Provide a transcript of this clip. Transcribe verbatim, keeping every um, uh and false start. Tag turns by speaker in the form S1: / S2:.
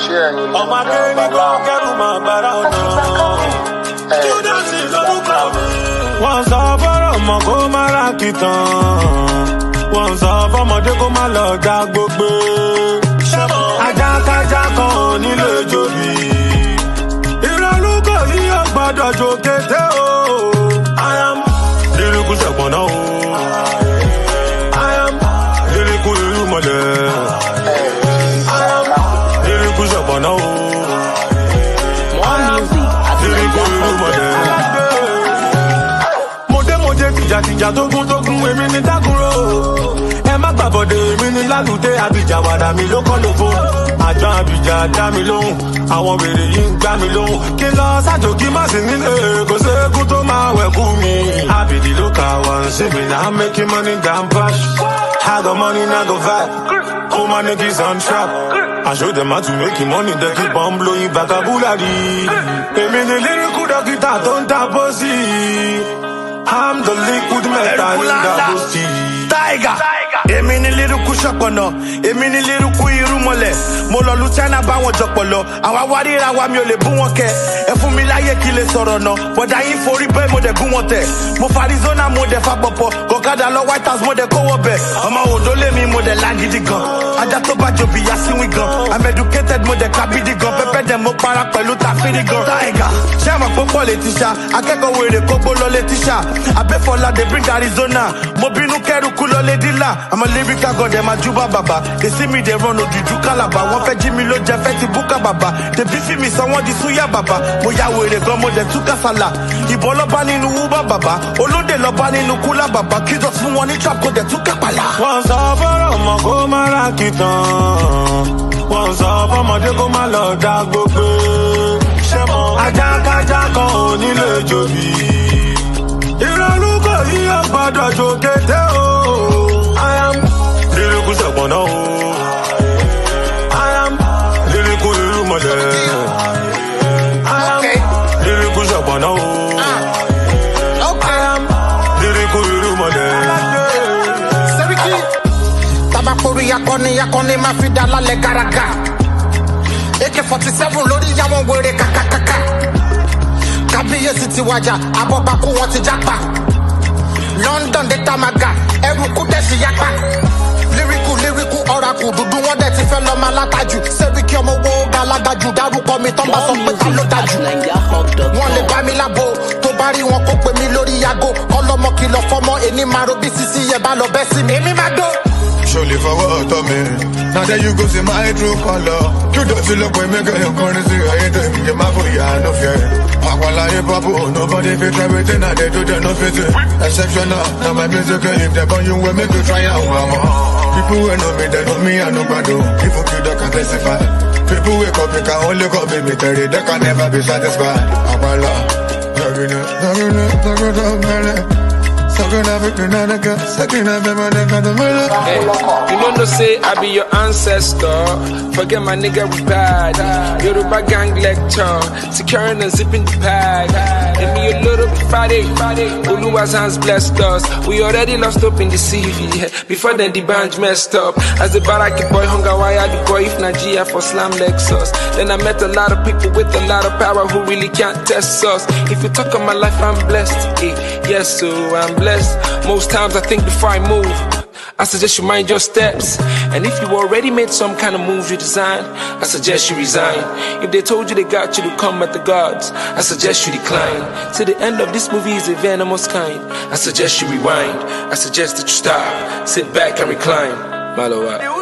S1: ọmọ akéwì kọ́ kẹ́rù máa bára ọ̀nà. Júdásì lórúkọ mi. Wọ́n sọ fọ́rọ̀ mọ́ kó má ra kìtàn. Wọ́n sọ fọ́mọdé kó má lọ dá gbogbo. Ajákájá kan ò nílé jòbí. Ìrọ̀lúkọ̀ yìí ò gbọ́dọ̀ jò kété o. I am líríkù ṣẹ̀pọ̀nà o. I am líríkù irú mọ̀lẹ́. I am líríkù ṣẹ̀pọ̀nà o. Líríkù irú mọ̀lẹ́. Mọ̀dé mọ̀dé tìjàtìjà tógún tógún èmi ní dákúrò. Ẹ má gbàbọ̀dé èmi ní lálùdé àbíjà wàdà mi ló kọ́ lóko. Àjọ àbíjà dá mi lóhùn, àwọn wèrè yìí ń gbá mi lóhùn. Kí lọ sájò kí má sí nílé, kò sékú tó máa wẹ̀kú mi. Àbìdì ló kà wá ń sí mi, now I'm making money down pash. I got money, now go vibe. All my niggas on trap. I show them how to make money, they keep on blowing vocabulary. Èmi ní lyrical dókítà tó ń ta pósí. I'm the liquid metal in the pussy.
S2: Tiger. Èmi ní lyrical ṣọ̀pọ̀nà, èmi ní lyrical irúmọlẹ̀. Mo lọ lu China báwọn jọpọ̀lọ, àwa wárìra wa mi ò lè bú wọn kẹ. Ẹ fún mi láyé kí lè sọ̀rọ̀ náà, bọ̀dá yín forí bẹ́ẹ̀ mo dẹ̀ gún wọn tẹ̀. Mo fa Arizona mo dẹ̀ fa pọ̀pọ̀, kọ̀kadà lọ White House mo dẹ̀ kówó bẹ̀. Ọmọ òdó lé mi mo dẹ̀ lágídí gan. Ajá tó bá jòbí yá síwí gan. I'm educated mo dẹ̀ kábídí gan. Pẹ́pẹ́ dẹ̀ mo para pẹ̀lú tàfírí gan. Tiger, ṣé àmọ̀ pọ́pọ̀ lè tíṣà? Akẹ́kọ̀ọ́ wèrè kógbó lọ lé tíṣà. Abẹ́fọ́lá dey bring Arizona. Mo bínú kẹ́rù kú lọ lé dílà. I'm a lyrical god, them a juba baba. They see me, they run ojuju kalaba. One fe Jimmy lo je fe ti buka baba. They beefy me, someone di suya baba. Mo ya we re gan mo de tuka sala. Ibo lo ba ninu uba baba. Olóde lo ba ninu kula baba. Kids us fún wọn ní trap go de tuka pala.
S1: Wọ́n sọ fọ́rọ̀ mọ́ kó má ra kìtàn. Wọ́n sọ fọ́mọdé kó má lọ dá gbogbo. Ajákájá kan ò nílé jòbí. Ìrọ̀lúkọ̀ yìí ò gbọ́dọ̀ jò kété o. I am lyrical ṣẹ̀pọ̀nà o. I am lyrical irúmọlẹ̀. I am lyrical ṣẹ̀pọ̀nà o. I am lyrical irúmọlẹ̀.
S3: Sẹ́ríkì tabakori akọni akọni máa fi dá lálẹ́ gàràgà. A K forty-seven lórí yàwọn wèrè kàkàkàkà. Kábíyèsí ti wájà, abọ́bakú wọn ti jápa. London dé tamaga, ẹrù kú dẹ̀ sí yapa. Lyrical lyrical oracle, dúdú wọn dẹ̀ ti fẹ́ lọ máa látàjù. Sẹ́ríkì ọmọ owó galagaju, dárúkọ mi tán bá sọ pé ta ló dájú. Wọ́n lè bá mi lábo, tó bá rí wọn kó pè mí lórí yago. Ọlọ́mọ kìlọ̀ fọmọ, èní máa ro bí sisi yẹn bá lọ bẹ́ sí mi. Èmi máa dó.
S4: Surely for what to me. Now that you go see my true color. You don't feel like we make your currency. I ain't doing me, my boy, I no fear. I want like papa, nobody fit try with it. Now they do that, no fit. Exceptional, now my music, if they burn you, will make you try out. People who know me, they know me, I know what I do. People feel they can testify. People wake up, they can only come baby, they can never be satisfied. I want love. Hey,
S5: you know no say I be your ancestor. Forget my nigga we bad. Yoruba gang lecture, securing and zipping the bag. Give me a little bit Friday. Oluwa's hands blessed us. We already lost hope in the city. Before then the band messed up. As the baraki boy hunger, why I the boy if Nigeria for slam Lexus. Then I met a lot of people with a lot of power who really can't test us. If you talk of my life, I'm blessed. Eh, yes, so I'm blessed. Most times I think before I move, I suggest you mind your steps. And if you already made some kind of moves you designed, I suggest you resign. If they told you they got you to come at the gods, I suggest you decline. Till the end of this movie is a venomous kind, I suggest you rewind. I suggest that you stop, sit back and recline. Malo.